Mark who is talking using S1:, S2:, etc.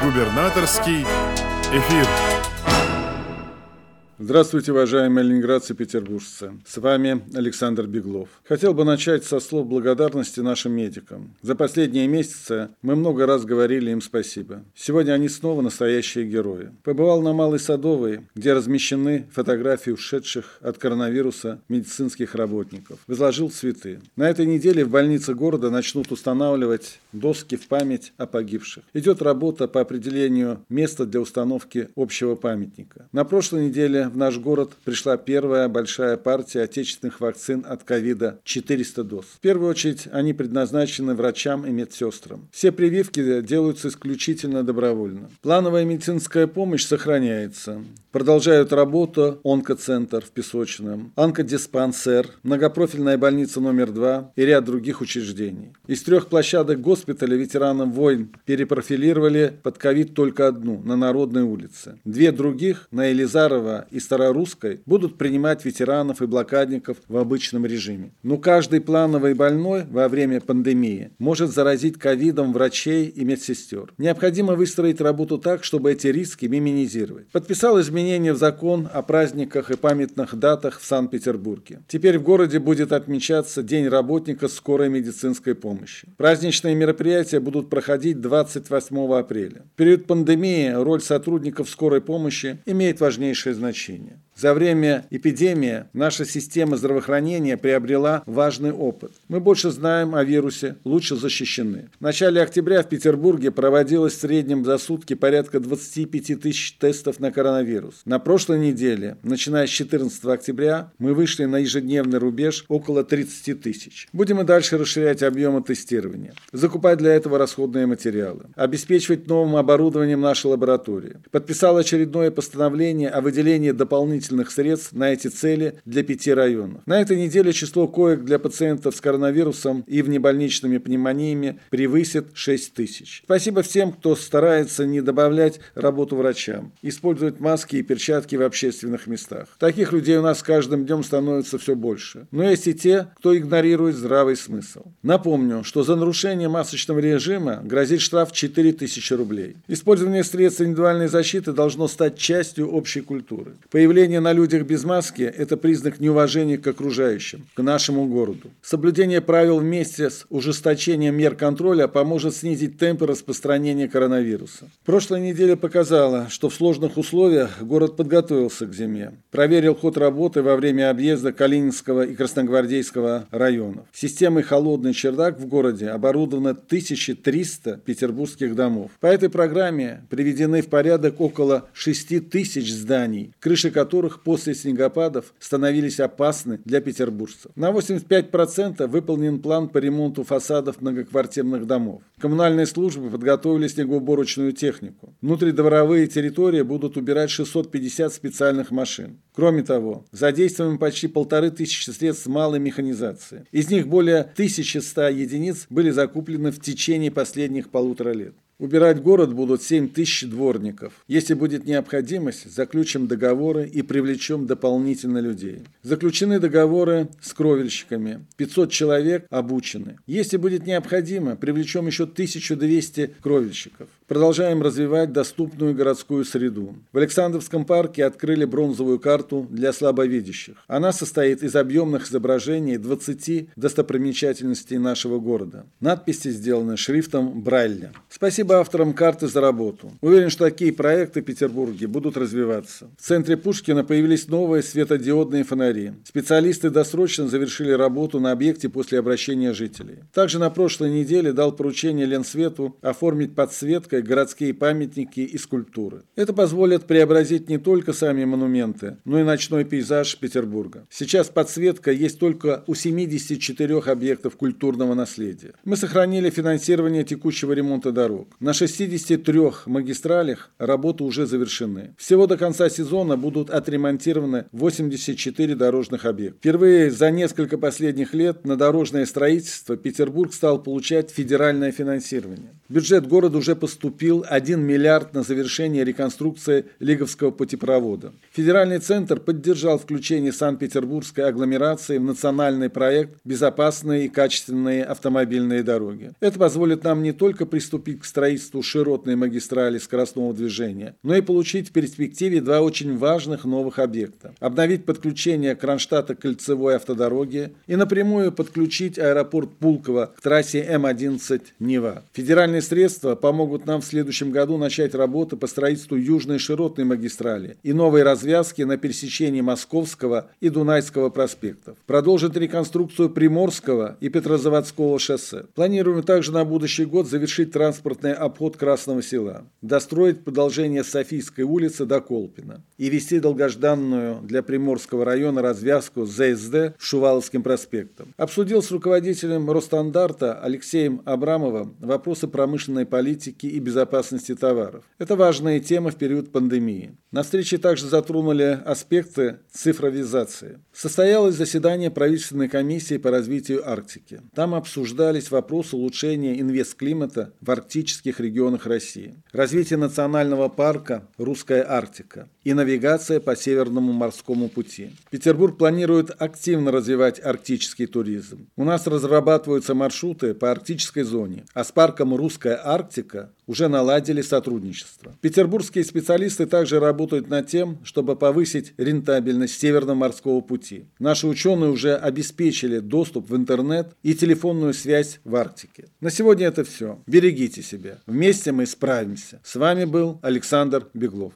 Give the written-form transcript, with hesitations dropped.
S1: Губернаторский эфир.
S2: Здравствуйте, уважаемые ленинградцы и петербуржцы. С вами Александр Беглов. Хотел бы начать со слов благодарности нашим медикам. За последние месяцы мы много раз говорили им спасибо. Сегодня они снова настоящие герои. Побывал на Малой Садовой, где размещены фотографии ушедших от коронавируса медицинских работников. Возложил цветы. На этой неделе в больнице города начнут устанавливать доски в память о погибших. Идет работа по определению места для установки общего памятника. На прошлой неделе в наш город пришла первая большая партия отечественных вакцин от ковида – 400 доз. В первую очередь они предназначены врачам и медсестрам. Все прививки делаются исключительно добровольно. Плановая медицинская помощь сохраняется. Продолжают работу онкоцентр в Песочном, онкодиспансер, многопрофильная больница номер 2 и ряд других учреждений. Из 3 площадок госпиталя ветеранов войн перепрофилировали под ковид только одну – на Народной улице. 2 других – на Елизарова и Старорусской будут принимать ветеранов и блокадников в обычном режиме. Но каждый плановый больной во время пандемии может заразить ковидом врачей и медсестер. Необходимо выстроить работу так, чтобы эти риски минимизировать. Подписал изменения в закон о праздниках и памятных датах в Санкт-Петербурге. Теперь в городе будет отмечаться День работника скорой медицинской помощи. Праздничные мероприятия будут проходить 28 апреля. В период пандемии роль сотрудников скорой помощи имеет важнейшее значение. За время эпидемии наша система здравоохранения приобрела важный опыт. Мы больше знаем о вирусе, лучше защищены. В начале октября в Петербурге проводилось в среднем за сутки порядка 25 тысяч тестов на коронавирус. На прошлой неделе, начиная с 14 октября, мы вышли на ежедневный рубеж около 30 тысяч. Будем и дальше расширять объемы тестирования, закупать для этого расходные материалы, обеспечивать новым оборудованием наши лаборатории. Подписал очередное постановление о выделении дополнительных средств на эти цели для 5 районов. На этой неделе число коек для пациентов с коронавирусом и внебольничными пневмониями превысит 6 тысяч. Спасибо всем, кто старается не добавлять работу врачам, использовать маски и перчатки в общественных местах. Таких людей у нас с каждым днем становится все больше. Но есть и те, кто игнорирует здравый смысл. Напомню, что за нарушение масочного режима грозит штраф 4000 рублей. Использование средств индивидуальной защиты должно стать частью общей культуры. Появление на людях без маски – это признак неуважения к окружающим, к нашему городу. Соблюдение правил вместе с ужесточением мер контроля поможет снизить темпы распространения коронавируса. Прошлая неделя показала, что в сложных условиях город подготовился к зиме. Проверил ход работы во время объезда Калининского и Красногвардейского районов. Системой «Холодный чердак» в городе оборудовано 1300 петербургских домов. По этой программе приведены в порядок около 6000 зданий, крыши которых после снегопадов становились опасны для петербуржцев. На 85% выполнен план по ремонту фасадов многоквартирных домов. Коммунальные службы подготовили снегоуборочную технику. Внутридворовые территории будут убирать 650 специальных машин. Кроме того, задействовано почти 1500 средств малой механизации. Из них более 1100 единиц были закуплены в течение последних 1,5 лет. Убирать город будут 7000 дворников. Если будет необходимость, заключим договоры и привлечем дополнительно людей. Заключены договоры с кровельщиками. 500 человек обучены. Если будет необходимо, привлечем еще 1200 кровельщиков. Продолжаем развивать доступную городскую среду. В Александровском парке открыли бронзовую карту для слабовидящих. Она состоит из объемных изображений 20 достопримечательностей нашего города. Надписи сделаны шрифтом Брайля. Спасибо авторам карты за работу. Уверен, что такие проекты в Петербурге будут развиваться. В центре Пушкина появились новые светодиодные фонари. Специалисты досрочно завершили работу на объекте после обращения жителей. Также на прошлой неделе дал поручение Ленсвету оформить подсветкой городские памятники и скульптуры. Это позволит преобразить не только сами монументы, но и ночной пейзаж Петербурга. Сейчас подсветка есть только у 74 объектов культурного наследия. Мы сохранили финансирование текущего ремонта дорог. На 63 магистралях работы уже завершены. Всего до конца сезона будут отремонтированы 84 дорожных объекта. Впервые за несколько последних лет на дорожное строительство Петербург стал получать федеральное финансирование. В бюджет города уже поступил 1 миллиард на завершение реконструкции Лиговского путепровода. Федеральный центр поддержал включение Санкт-Петербургской агломерации в национальный проект «Безопасные и качественные автомобильные дороги». Это позволит нам не только приступить к строительству широтной магистрали скоростного движения, но и получить в перспективе два очень важных новых объекта. Обновить подключение Кронштадта к кольцевой автодороге и напрямую подключить аэропорт Пулково к трассе М-11 Нева. Федеральные средства помогут нам в следующем году начать работы по строительству южной широтной магистрали и новой развязки на пересечении Московского и Дунайского проспектов. Продолжит реконструкцию Приморского и Петрозаводского шоссе. Планируем также на будущий год завершить транспортный обход Красного Села, достроить продолжение Софийской улицы до Колпина и вести долгожданную для Приморского района развязку с ЗСД с Шуваловским проспектом. Обсудил с руководителем Росстандарта Алексеем Абрамовым вопросы промышленной политики и безопасности товаров. Это важная тема в период пандемии. На встрече также затронули аспекты цифровизации. Состоялось заседание правительственной комиссии по развитию Арктики. Там обсуждались вопросы улучшения инвестклимата в арктических регионах России, развитие национального парка «Русская Арктика» и навигация по Северному морскому пути. Петербург планирует активно развивать арктический туризм. У нас разрабатываются маршруты по арктической зоне, а с парком «Русская Арктика» уже наладили сотрудничество. Петербургские специалисты также работают над тем, чтобы повысить рентабельность Северного морского пути. Наши ученые уже обеспечили доступ в интернет и телефонную связь в Арктике. На сегодня это все. Берегите себя. Вместе мы справимся. С вами был Александр Беглов.